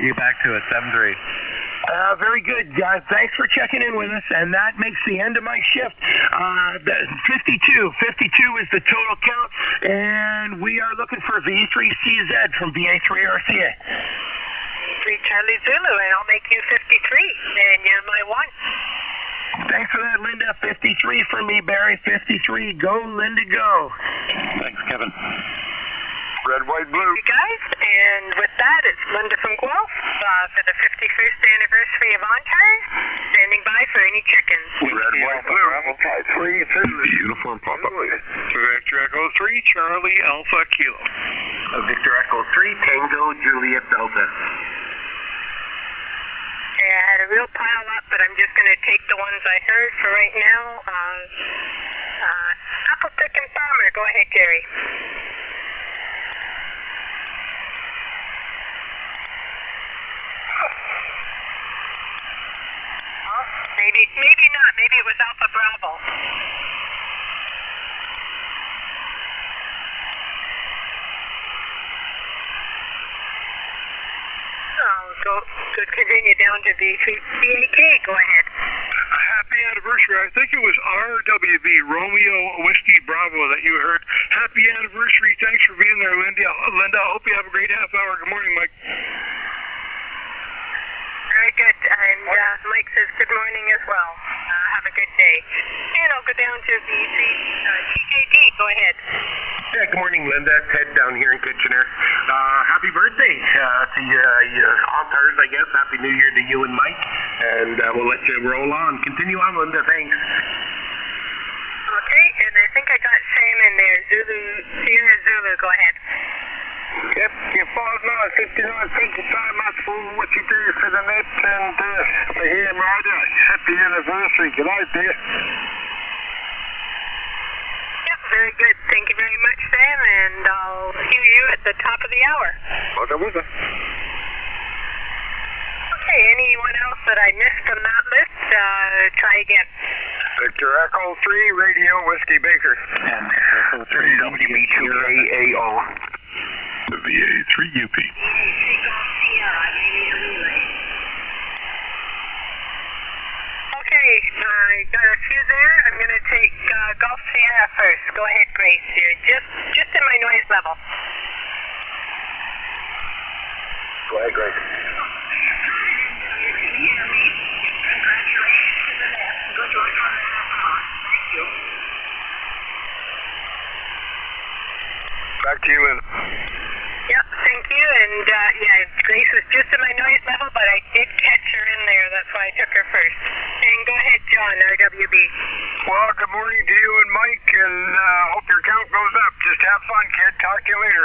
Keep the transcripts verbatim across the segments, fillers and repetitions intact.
you back to it, seven three. Uh, very good, guys. Thanks for checking in with us, and that makes the end of my shift. Uh, the fifty-two. fifty-two is the total count, and we are looking for V three C Z from V A three R C A. three Charlie Zulu, and I'll make you fifty-three, and you're my one. Thanks for that, Linda. fifty-three for me, Barry. fifty-three. Go, Linda, go. Thanks, Kevin. Red, white, blue. You guys, and with that, it's Linda from Guelph uh, for the fifty-first anniversary of Ontario. Standing by for any chickens. Red, white, blue. Three, Zulu. Uniform pop-up. Victor Echo three, Charlie Alpha Kilo. Uh, Victor Echo three, Tango, Juliet Delta. Okay, I had a real pile up, but I'm just going to take the ones I heard for right now. Uh, uh, Apple Pick and Farmer. Go ahead, Jerry. Maybe, maybe not. Maybe it was Alpha Bravo. Oh, go, could continue down to V A K. Go ahead. Happy anniversary. I think it was R W B, Romeo Whiskey Bravo, that you heard. Happy anniversary. Thanks for being there, Linda. Linda, I hope you have a great half hour. Good morning, Mike. Very good. And uh, Mike says good morning as well. Uh, have a good day. And I'll go down to V C uh, T J D. Go ahead. Yeah, good morning, Linda. Ted down here in Kitchener. Uh, happy birthday uh, to you, uh, Ontars, I guess. Happy New Year to you and Mike. And uh, we'll let you roll on. Continue on, Linda. Thanks. Okay, and I think I got Sam in there. Zulu, Sierra Zulu. Go ahead. Yep, you followed now at fifty-nine. Thank you so much for what you do for the net and uh, for here in Radio. Happy anniversary. Good night, dear. Yep, very good. Thank you very much, Sam, and I'll hear you at the top of the hour. What was it? Okay, anyone else that I missed from that list, uh, try again. Victor Echo three, Radio Whiskey Baker. And Echo three, W B two A A O. The V A three U P. Okay, I got a few there. I'm going to take uh, Golf Sierra first. Go ahead, Grace. You're just, just in my noise level. Go ahead, Grace. Back to you, Lynn. Yep, thank you. And uh, yeah, Grace was just in my noise level, but I did catch her in there. That's why I took her first. And go ahead, John, R W B. Well, good morning to you and Mike, and uh, hope your count goes up. Just have fun, kid. Talk to you later.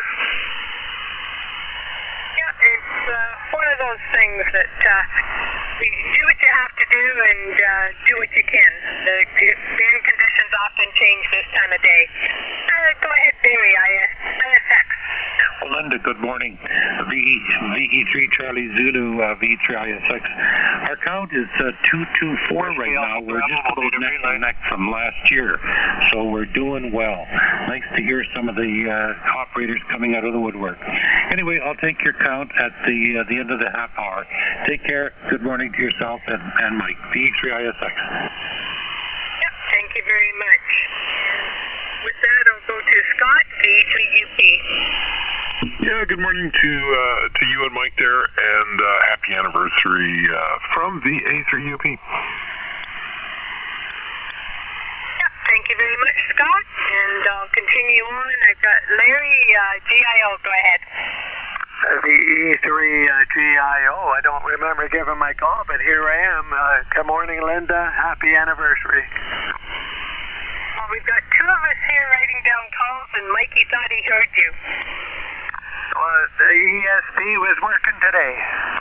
Yeah, it's uh, one of those things that uh, you do what you have to do and uh, do what you can. The, the wind conditions often change this time of day. Uh, go ahead, Barry, I S X. Well, Linda, good morning. V E three Charlie Zulu, uh, V three I S X. Our count is uh, two two four right now. We're just about neck and neck from last year, so we're doing well. Nice to hear some of the uh, operators coming out of the woodwork. Anyway, I'll take your count at the uh, the end of the half hour. Take care. Good morning to yourself and, and Mike. V E three I S X. Yep, thank you very much. With that, I'll go to Scott, V E three U P. Yeah, good morning to uh, to you and Mike there, and uh, happy anniversary uh, from V A three U P. Yep, thank you very much, Scott. And I'll continue on. I've got Larry, uh, G I O. Go ahead. V E three uh, G I O. I don't remember giving my call, but here I am. Uh, good morning, Linda. Happy anniversary. Well, we've got two of us here writing down calls, and Mikey thought he heard you. Well, the E S P was working today.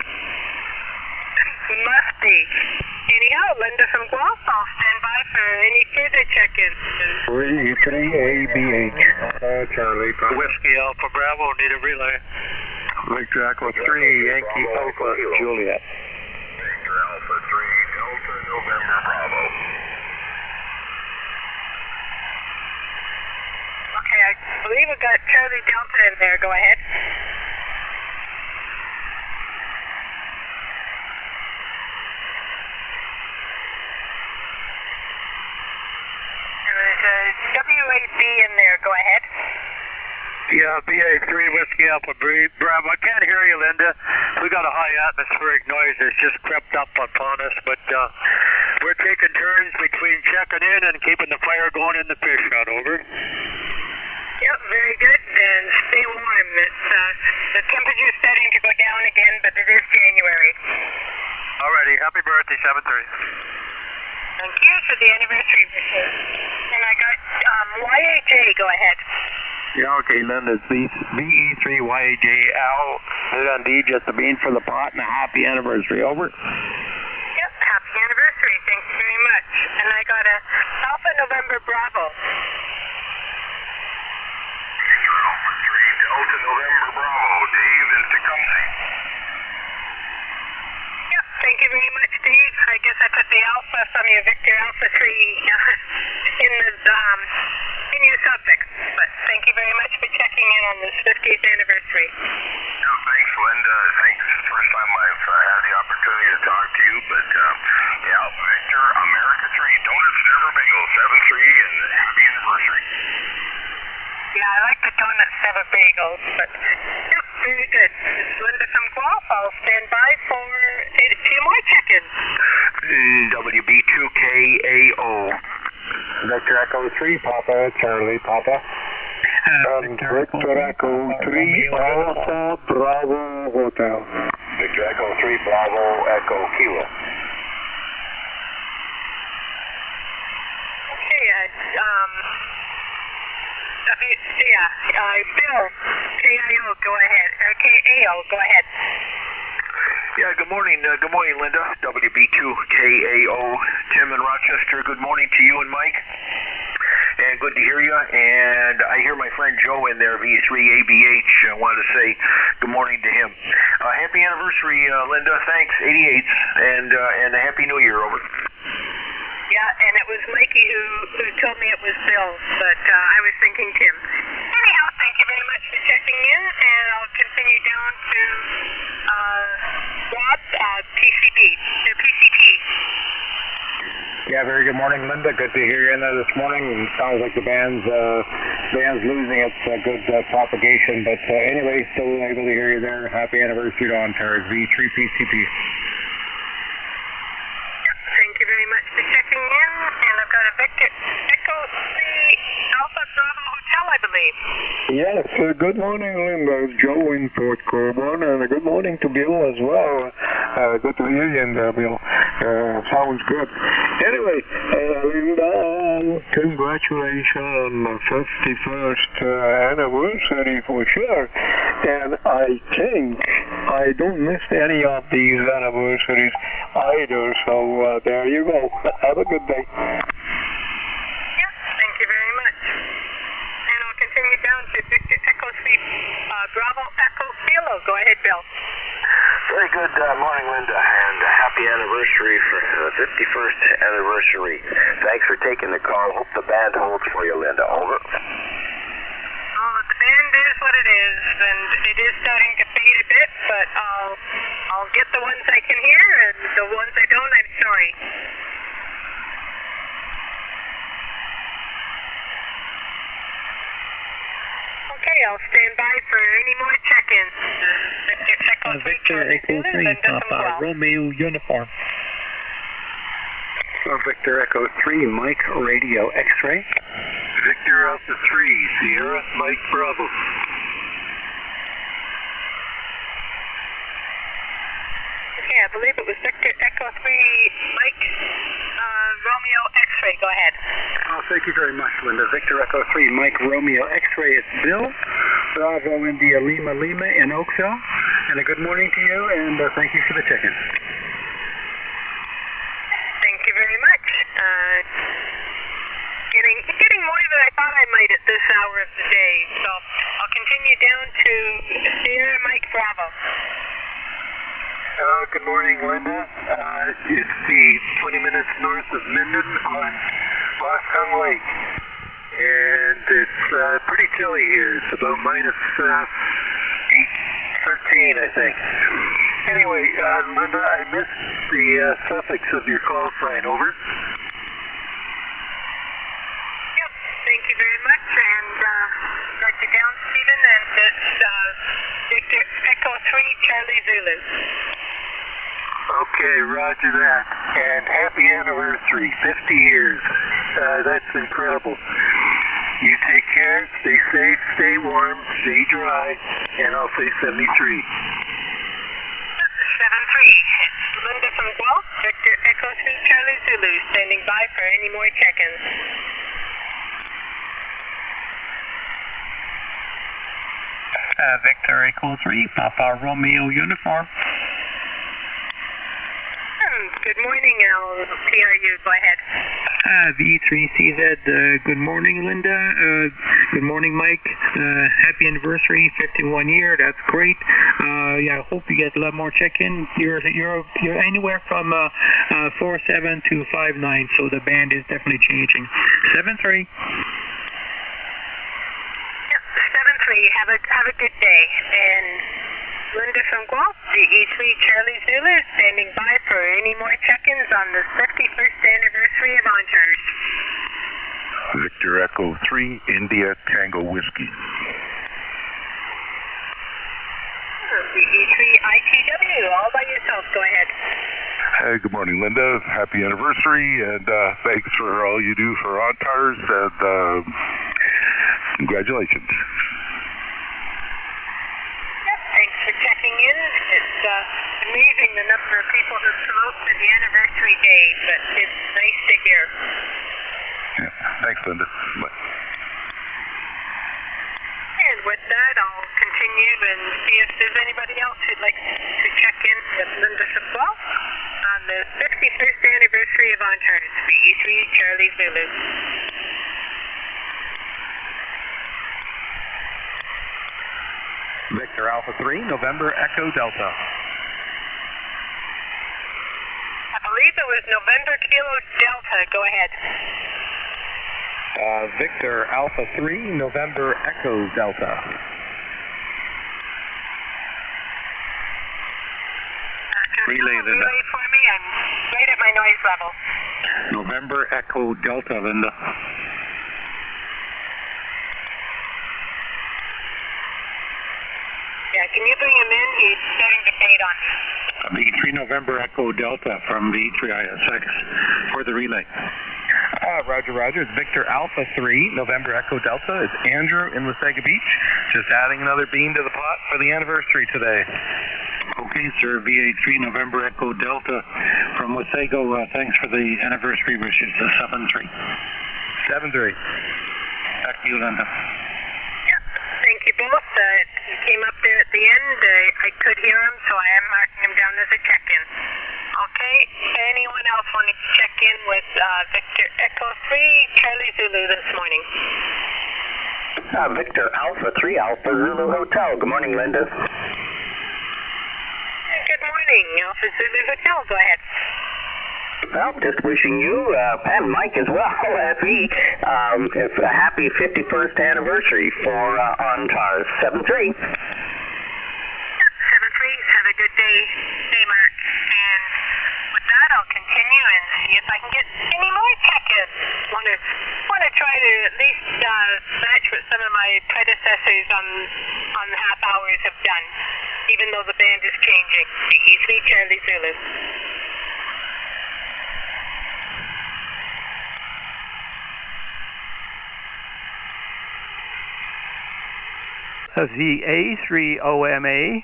Must be. Anyhow, Linda from Guelph, I'll stand by for any further check-ins. three three A B H. Uh, Charlie. Whiskey Alpha Bravo, need a relay. Victor Echo three, Yankee Alpha Juliet. Victor Alpha three, Delta November Bravo. Okay, I believe we got Charlie Delta in there. Go ahead. uh, B A three Whiskey Alpha Bravo. I can't hear you, Linda. We got a high atmospheric noise that's just crept up upon us, but uh, we're taking turns between checking in and keeping the fire going in the fish shot. Over. Yep, very good. And stay warm. It's, uh, the temperature's starting to go down again, but it is January. Alrighty. Happy birthday, seven thirty. Thank you for the anniversary wishes. And I got um, Y A J. Go ahead. Yeah, okay, Linda, it's V E three Y A J Al. Hit on D, just a bean for the pot and a happy anniversary. Over. Yep, happy anniversary. Thank you very much. And I got a Alpha November Bravo. Alpha three Delta November Bravo. Dave in Tecumseh. Yep, thank you very much, Dave. I guess I put the Alpha from your Victor Alpha three uh, in the um, in your subject. But thank you very much for checking in on this fiftieth anniversary. Yeah, thanks, Linda. Thanks. First time I've uh, had the opportunity to talk to you, but um, yeah, Victor America three Donuts Never Bagel seven three and happy anniversary. Yeah, I like the Donuts Never Bagels, but yep, very good. It's Linda from Guelph. I'll stand by for a few more check-ins. W B two K A O. Victor Echo three, Papa, Charlie, Papa. Uh, Victor Echo three, Alpha Bravo Hotel. Victor Echo three Bravo Echo Kilo. Okay, uh, um, yeah, uh, Bill, K I O, go ahead, or K A O, go ahead. Yeah, good morning, uh, good morning, Linda. W B two K A O, Tim in Rochester. Good morning to you and Mike. And good to hear you. And I hear my friend Joe in there, V three A B H. I wanted to say good morning to him. Uh, happy anniversary, uh, Linda. Thanks, eighty-eight, and uh, and a happy New Year. Over. Yeah, and it was Mikey who, who told me it was Bill, but uh, I was thinking Tim. Anyhow, thank you very much for checking in, and I'll continue down to uh, Rob, uh, P C B, the P C T. Yeah, very good morning, Linda. Good to hear you in there this morning. It sounds like the band's uh, band's losing its uh, good uh, propagation, but uh, anyway, still able to hear you there. Happy anniversary to Ontario V three P C P. Thank you very much for checking in, and I've got a Victor Echo three Alpha Bravo Hotel, I believe. Yes, uh, good morning, Linda. It's Joe in Port Colborne, and uh, good morning to Bill as well. Uh, good to hear you in there, Bill. Uh, sounds good. Anyway, uh, Linda, congratulations on the fifty-first uh, anniversary for sure. And I think I don't miss any of these anniversaries either, so uh, there you go. Have a good day. Yeah, thank you very much. And I'll continue down to Victor Echo three uh, Bravo Echo Kilo. Go ahead, Bill. Very good uh, morning, Linda, and a happy anniversary for the fifty-first anniversary. Thanks for taking the call. Hope the band holds for you, Linda. Over. Oh, the band is what it is, and it is starting to fade a bit, but I'll, I'll get the ones I can hear, and the ones I don't, I'm sorry. Okay, I'll stand by for any more check-ins. Victor Echo Uh, three, Victor Charlie Echo Zulu, three, Linda from Papa, Guelph. Romeo uniform. Uh, Victor Echo three, Mike Radio X-ray. Victor Alpha three Sierra Mike Bravo. Okay, I believe it was Victor Echo three, Mike uh, Romeo X-ray. Go ahead. Oh, thank you very much, Linda. Victor Echo three, Mike Romeo X-ray. It's Bill. Bravo India Lima Lima in Oakville. And a good morning to you, and uh, thank you for the check-in. Thank you very much. Uh, getting getting more than I thought I might at this hour of the day, so I'll continue down to Sierra Mike Bravo. Uh, good morning, Linda. Uh, it's the twenty minutes north of Minden on Boston Lake. And it's uh, pretty chilly here. It's about minus uh, eight thirteen, I think. Anyway, uh, Linda, I missed the uh, suffix of your call sign. Over. Yep, thank you very much, and uh, got you down, Stephen, and three, Charlie Zulu. Okay, roger that. And happy anniversary, fifty years. Uh, that's incredible. You take care, stay safe, stay warm, stay dry, and I'll say seventy-three. seven three, it's Linda from Guelph, Victor Echo three, Charlie Zulu, standing by for any more check-ins. Uh, Victor Echo three, Papa Romeo uniform. Good morning, L P R U. Go ahead. Uh, V three C Z, uh, good morning, Linda. Uh, good morning, Mike. Uh, happy anniversary, fifty-one year. That's great. Uh, yeah, I hope you get a lot more check-in. You're you're you're anywhere from uh, uh, four seven to five nine, so the band is definitely changing. seven three. Yep, seven three. Have a have a good day. And Linda from Guelph, D E three Charlie Zulu, standing by for any more check-ins on the fifty-first anniversary of Ontars. Victor Echo three, India Tango Whiskey. D E three I T W, all by yourself. Go ahead. Hey, good morning, Linda. Happy anniversary, and uh, thanks for all you do for Ontars, and uh, congratulations. Thanks for checking in. It's uh, amazing the number of people who promote for the anniversary day, but it's nice to hear. Yeah. Thanks, Linda. Bye. And with that, I'll continue and see if there's anybody else who'd like to check in with Linda Suppel on the fifty-first anniversary of Ontars, V E three Charlie Zulu. Victor Alpha three, November Echo Delta. I believe it was November Kilo Delta. Go ahead. Uh, Victor Alpha three, November Echo Delta. Uh, Relay, Linda. Relay for me. I'm right at my noise level. November Echo Delta, Linda. Yeah, can you bring him in? He's starting to fade on me. V three November Echo Delta from V three I S X for the relay. Uh, Roger, Roger. It's Victor Alpha three, November Echo Delta. It's Andrew in Wasaga Beach. Just adding another bean to the pot for the anniversary today. Okay, sir. V A three November Echo Delta from Wasago. Uh, thanks for the anniversary wishes. Uh, seven three. seven three. Back to you, Linda. Yep. Thank you both. Uh, he came up there at the end. Uh, I could hear him, so I am marking him down as a check-in. Okay. Anyone else wanting to check in with uh, Victor Echo three, Charlie Zulu this morning? Uh, Victor Alpha three, Alpha Zulu Hotel. Good morning, Linda. Good morning, Alpha Zulu Hotel. Go ahead. Well, just wishing you, uh, and Mike as well, F E, um, a happy fifty-first anniversary for uh, Ontars. seven three. seven three. Have a good day. Stay marked. And with that, I'll continue and see if I can get any more check-ins. Want to want to try to at least uh, match what some of my predecessors on on the half hours have done, even though the band is changing. D E three Charlie Zulu. V A three O M A.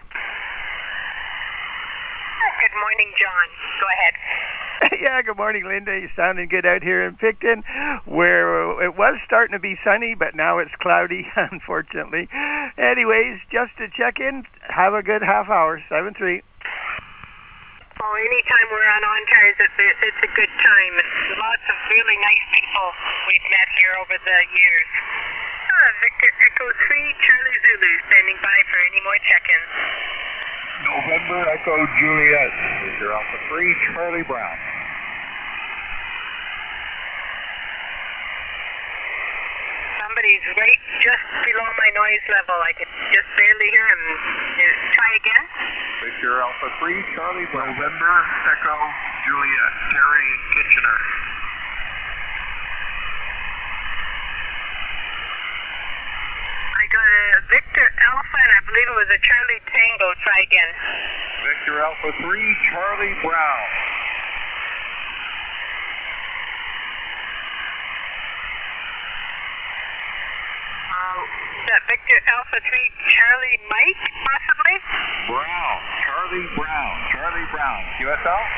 Good morning, John. Go ahead. Yeah, good morning, Linda. You're sounding good out here in Picton, where it was starting to be sunny, but now it's cloudy, unfortunately. Anyways, just to check in, have a good half hour, seven three. Well, anytime we're on Ontars, it's a, it's a good time. Lots of really nice people we've met here over the years. Uh, Victor Echo three, Charlie Zulu, standing by for any more check-ins. November Echo Juliet. Victor Alpha three, Charlie Brown. Somebody's right just below my noise level. I can just barely hear him. Try again. Victor Alpha three, Charlie Brown. November Echo Juliet, Terry Kitchener. I got a Victor Alpha Alpha, and I believe it was a Charlie Tango. Try again. Victor Alpha three, Charlie Brown. Uh, is that Victor Alpha three, Charlie Mike, possibly? Brown, Charlie Brown, Charlie Brown. Q S L?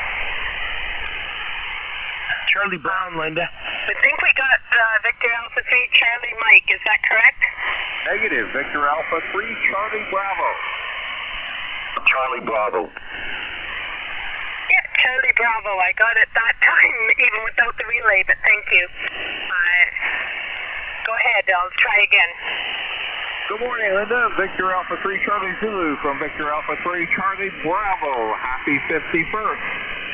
Charlie Brown, Linda. I think we got uh, Victor Alpha three, Charlie Mike. Is that correct? Negative. Victor Alpha three, Charlie Bravo. Charlie Bravo. Yeah, Charlie Bravo. I got it that time, even without the relay, but thank you. Uh, go ahead. I'll try again. Good morning, Linda. Victor Alpha three, Charlie Zulu from Victor Alpha three, Charlie Bravo. Happy fifty-first.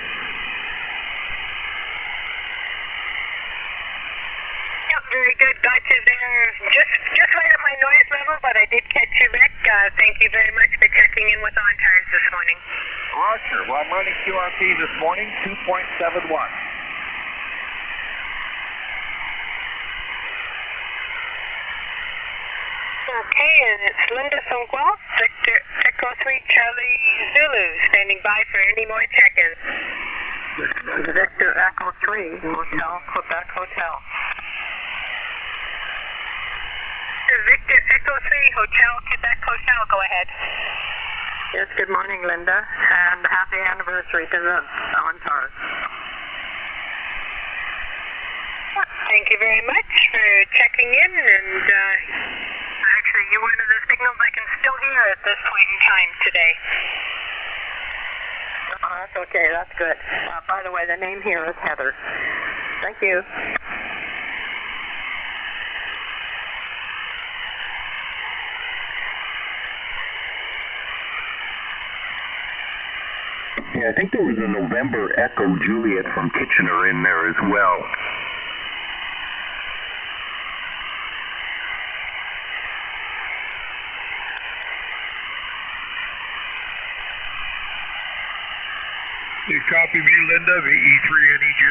Very good. Got you there. Just just right at my noise level, but I did catch you, Rick. Uh, thank you very much for checking in with On Tires this morning. Roger. Well, I'm running Q R P this morning, two point seven one. Okay, and it's Linda from Guelph, Victor Echo three, Charlie Zulu, standing by for any more check-ins. Victor Echo three, Hotel, Quebec Hotel. Victor Echo three, Hotel, Quebec Hotel, go ahead. Yes, good morning, Linda, and happy anniversary to the On Tars. Thank you very much for checking in, and uh, actually, you're one of the signals I can still hear at this point in time today. Oh, that's okay, that's good. Uh, by the way, the name here is Heather. Thank you. Yeah, I think there was a November Echo Juliet from Kitchener in there as well. You copy me, Linda, V E three N E J.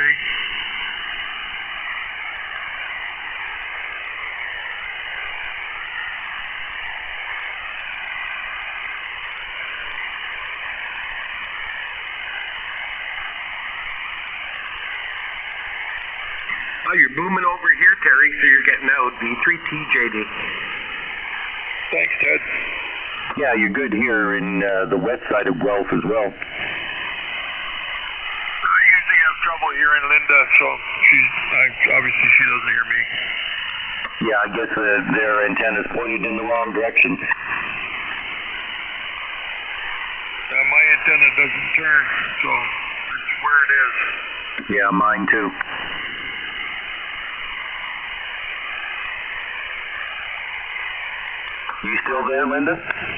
Oh, you're booming over here, Terry, so you're getting out. V three T J D. Thanks, Ted. Yeah, you're good here in uh, the west side of Guelph as well. I usually have trouble hearing Linda, so she's I, obviously she doesn't hear me. Yeah, I guess uh, their antenna's pointed in the wrong direction. Uh, my antenna doesn't turn, so it's where it is. Yeah, mine too. You still there, Linda?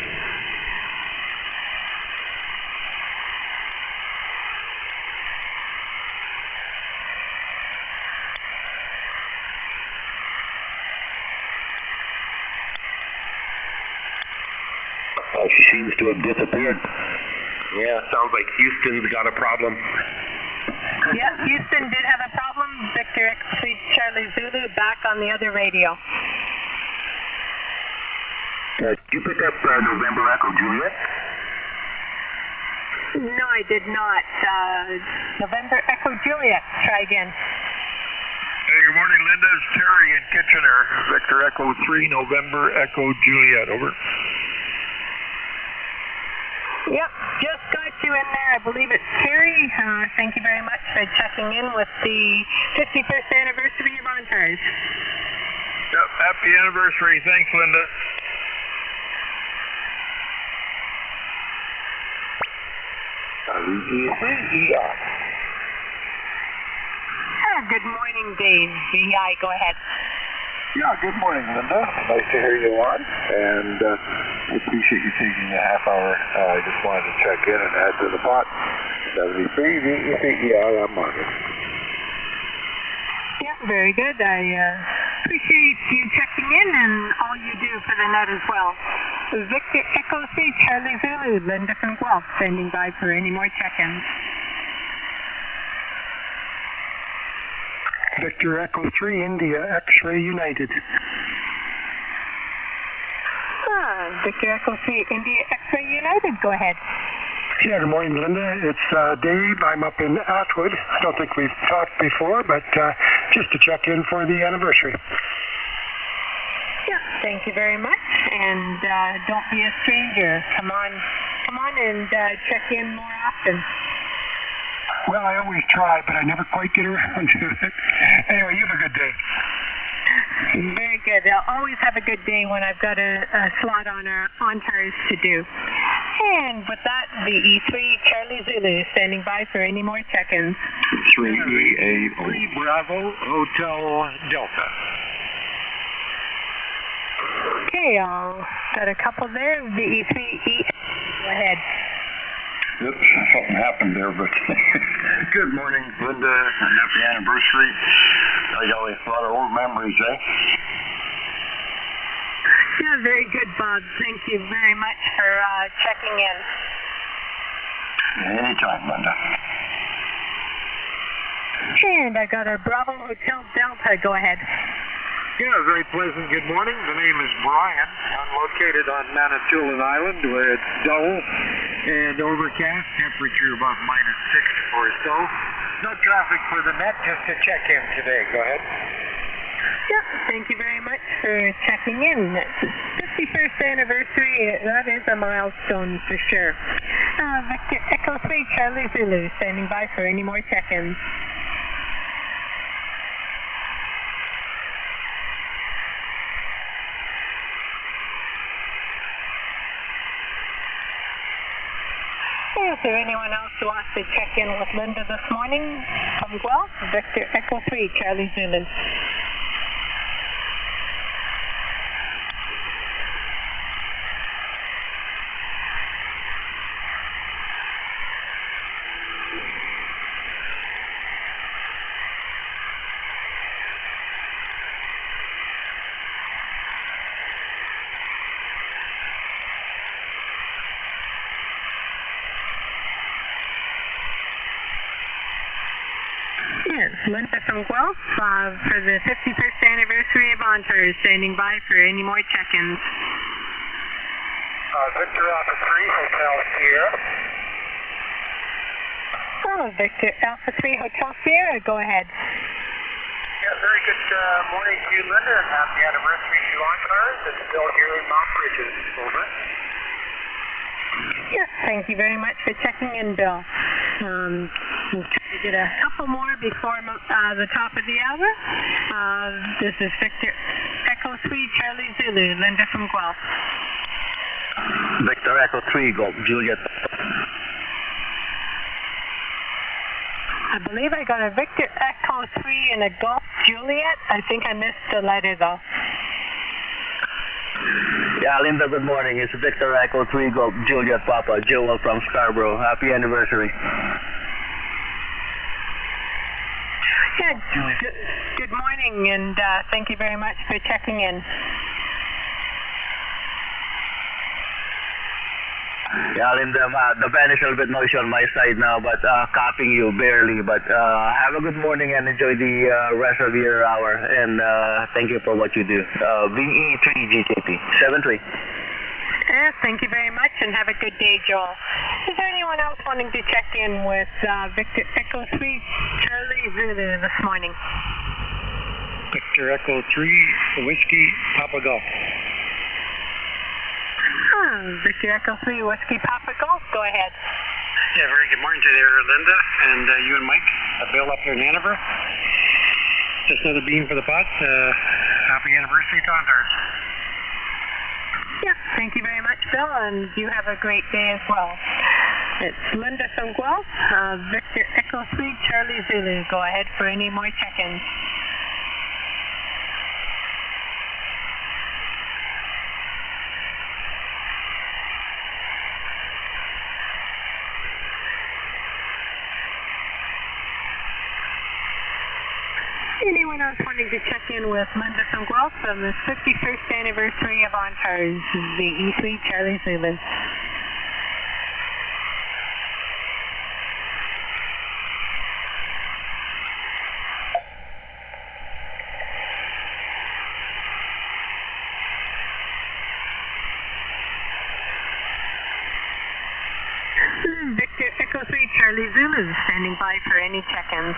Oh, she seems to have disappeared. Yeah, sounds like Houston's got a problem. Yeah, Houston did have a problem. Victor X-Three Charlie Zulu back on the other radio. Uh, did you pick up uh, November Echo Juliet? No, I did not. Uh, November Echo Juliet. Try again. Hey, good morning, Linda. It's Terry in Kitchener. Victor Echo three, November Echo Juliet. Over. Yep, just got you in there. I believe it's Terry. Uh, thank you very much for checking in with the fifty-first anniversary of On Tires. Yep, happy anniversary. Thanks, Linda. Oh, good morning, Dave. V I, go ahead. Yeah, good morning, Linda. Nice to hear you on, and uh, I appreciate you taking a half hour. Uh, I just wanted to check in and add to the pot. seventy-three, V E C E I, I'm on it. Yeah, very good. I uh, appreciate you checking in and all you do for the net as well. Victor Echo three, Charlie Zulu, Linda from Guelph, standing by for any more check-ins. Victor Echo three, India, X-Ray United. Ah, Victor Echo three, India X-Ray United, go ahead. Yeah, good morning, Linda. It's uh, Dave. I'm up in Atwood. I don't think we've talked before, but uh, just to check in for the anniversary. Yeah, thank you very much. And uh, don't be a stranger. Come on, come on and uh, check in more often. Well, I always try, but I never quite get around to it. Anyway, you have a good day. Very good. I'll always have a good day when I've got a, a slot on our on tires to do. And with that, the E three Charlie Zulu standing by for any more check-ins. three E eight three Bravo Hotel Delta. Okay, I'll got a couple there. The E three E. Go ahead. Oops, something happened there, but good morning, Linda. Happy anniversary. I got a lot of old memories, eh? Yeah, very good, Bob. Thank you very much for uh, checking in. Anytime, Linda. And I got a Bravo Hotel Delta. Go ahead. Yeah, very pleasant good morning. The name is Brian. I'm located on Manitoulin Island where it's dull and overcast, temperature about minus six or so. No traffic for the Met, just to check in today. Go ahead. Yeah, thank you very much for checking in. fifty-first anniversary, that is a milestone for sure. Uh, Victor Echo three Charlie Zulu standing by for any more check-ins. Is there anyone else who wants to check in with Linda this morning from Guelph? Victor Echo three, Charlie Zulu. Yes, Linda from Guelph uh, for the fifty-first anniversary of Ontars, standing by for any more check-ins. Uh, Victor Alpha three, Hotel Sierra. Oh, Victor Alpha three, Hotel Sierra, go ahead. Yeah, very good uh, morning to you, Linda, and happy anniversary to Ontars. It's Bill here in Mount Bridges. Over. Yes, thank you very much for checking in, Bill. Um, we'll try to get a couple more before uh, the top of the hour. Uh, this is Victor Echo three, Charlie Zulu, Linda from Guelph. Victor Echo three, Golf Juliet. I believe I got a Victor Echo three and a Golf Juliet. I think I missed the letter, though. Yeah, Linda, good morning. It's Victor Echo three, Golf Juliet Papa, Joel from Scarborough. Happy anniversary. Yeah, good, good morning, and uh, thank you very much for checking in. Yeah, Linda, uh, the fan is a little bit noisy on my side now, but uh, copying you barely. But uh, have a good morning and enjoy the uh, rest of your hour. And uh, thank you for what you do. Uh, V E three G J P, seven three. Yes, thank you very much, and have a good day, Joel. Is there anyone else wanting to check in with uh, Victor Echo three, Charlie Zulu this morning? Victor Echo three, Whiskey, Papa Golf. Oh, Victor Echo three, Whiskey, Papa Golf, go ahead. Yeah, very good morning to there, Linda, and uh, you and Mike. Uh, Bill up here in Hanover. Just another bean for the pot. Uh, happy anniversary to Ontars. Yeah, thank you very much, Bill, and you have a great day as well. It's Linda from Guelph, uh, Victor Echo three, Charlie Zulu. Go ahead for any more check-ins. Anyone else wanting to check in with Linda from Guelph on the fifty-first anniversary of Ontars, the E three Charlie Zulu. Charlie Zulu, standing by for any check-ins.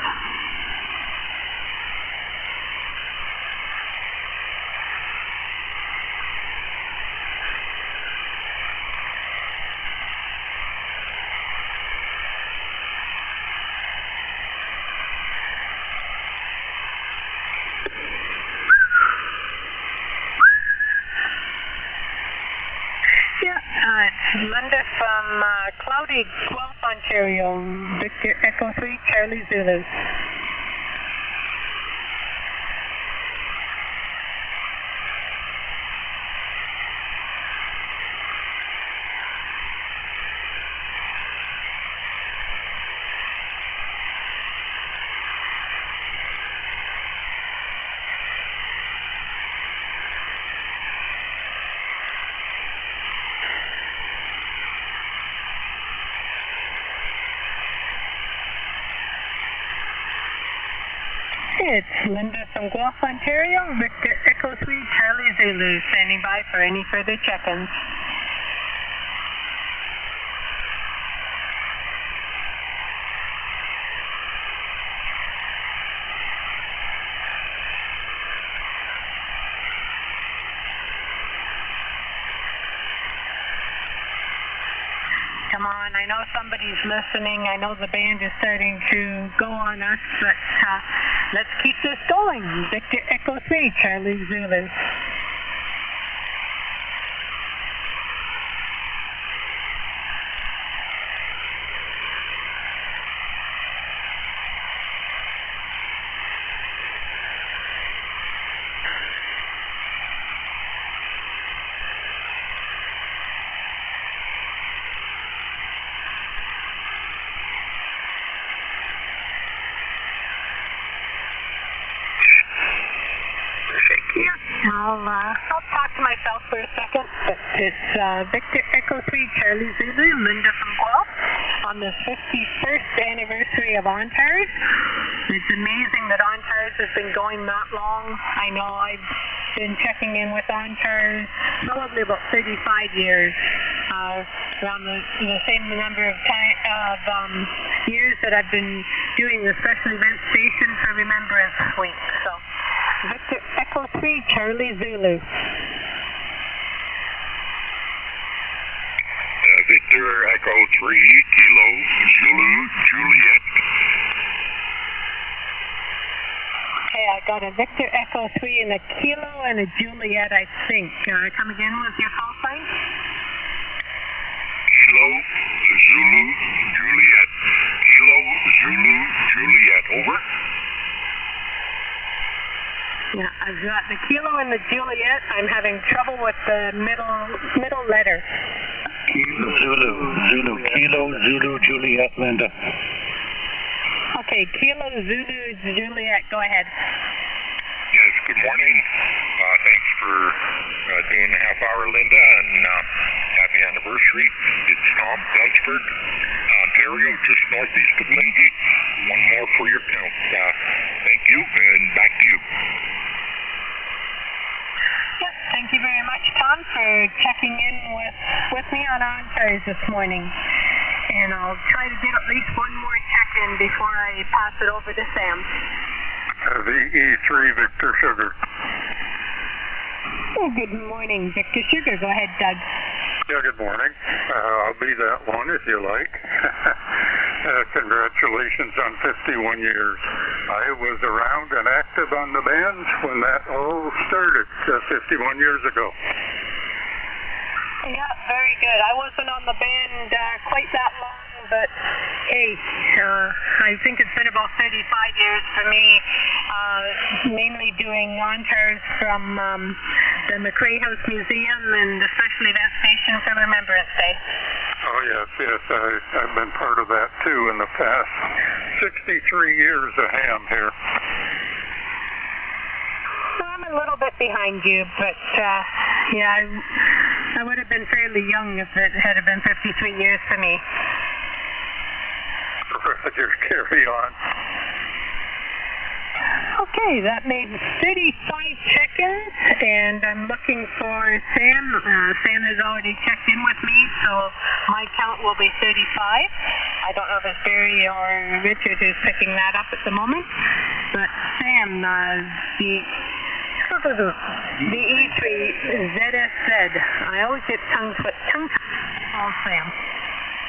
Linda from uh, cloudy Guelph, Ontario, Victor Echo three, Charlie Zulu. It's Linda from Guelph, Ontario, Victor Echo three, Charlie Zulu, standing by for any further check-ins. Come on, I know somebody's listening. I know the band is starting to go on us, but uh, let's keep this going. Victor Echo three, Charlie Zulu. I'll, uh, I'll talk to myself for a second. It's uh, Victor Echo three, Charlie Zulu, Linda from Guelph, on the fifty-first anniversary of OnTARS. It's amazing that OnTARS has been going that long. I know I've been checking in with OnTARS probably about thirty-five years, uh, around the, the same number of time of um, years that I've been doing the special event station for Remembrance Week. So. Victor Echo three, Charlie Zulu. Uh, Victor Echo three, Kilo Zulu, Juliet. Okay, I got a Victor Echo three and a Kilo and a Juliet, I think. Uh, come again with your call sign? Kilo Zulu, Juliet. Kilo Zulu, Juliet. Over. Yeah, I've got the Kilo and the Juliet. I'm having trouble with the middle middle letter. Kilo, Zulu, Zulu, Kilo, Zulu, Juliet, Linda. Okay, Kilo, Zulu, Juliet, go ahead. Yes, good morning. Uh, thanks for uh, doing the half hour, Linda, and uh, happy anniversary. It's Tom, Dunsford, Ontario, just northeast of Lindsay. One more for your count. Uh, thank you, and back to you. Yes, thank you very much, Tom, for checking in with, with me on OnTARS this morning. And I'll try to get at least one more check-in before I pass it over to Sam. Uh, V E three, Victor Sugar. Oh, good morning, Victor Sugar. Go ahead, Doug. Yeah, good morning. Uh, I'll be that one if you like. uh, congratulations on fifty-one years. I was around and active on the bands when that all started uh, fifty-one years ago. Yeah, very good. I wasn't on the band uh, quite that long, but hey, uh, I think it's been about thirty-five years for me, uh, mainly doing OnTARS from um, the McRae House Museum and the Special Event Station for Remembrance Day. Oh, yes, yes. I, I've been part of that, too, in the past sixty-three years of ham here. I'm a little bit behind you, but, uh, yeah, I, I would have been fairly young if it had been fifty-three years for me. Roger, carry on. Okay, that made thirty-five check-ins, and I'm looking for Sam. Uh, Sam has already checked in with me, so my count will be thirty-five. I don't know if it's Barry or Richard who's picking that up at the moment. But Sam, uh, the the E three Z S Z. I always get tongue tongue. Oh, Sam.